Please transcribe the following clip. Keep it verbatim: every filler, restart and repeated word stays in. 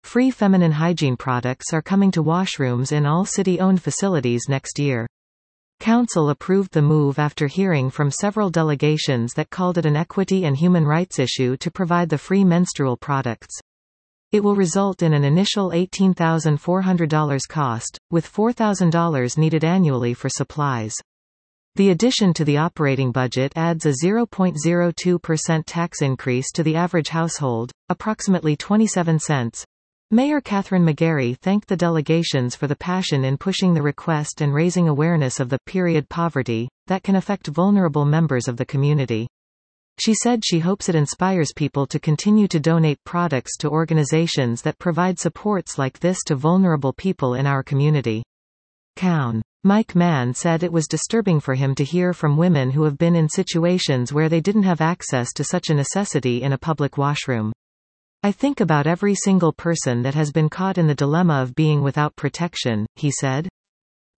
Free feminine hygiene products are coming to washrooms in all city-owned facilities next year. Council approved the move after hearing from several delegations that called it an equity and human rights issue to provide the free menstrual products. It will result in an initial eighteen thousand four hundred dollars cost, with four thousand dollars needed annually for supplies. The addition to the operating budget adds a zero point zero two percent tax increase to the average household, approximately twenty-seven cents. Mayor Catherine McGarry thanked the delegations for the passion in pushing the request and raising awareness of the period poverty that can affect vulnerable members of the community. She said she hopes it inspires people to continue to donate products to organizations that provide supports like this to vulnerable people in our community. Cown. Mike Mann said it was disturbing for him to hear from women who have been in situations where they didn't have access to such a necessity in a public washroom. I think about every single person that has been caught in the dilemma of being without protection, he said.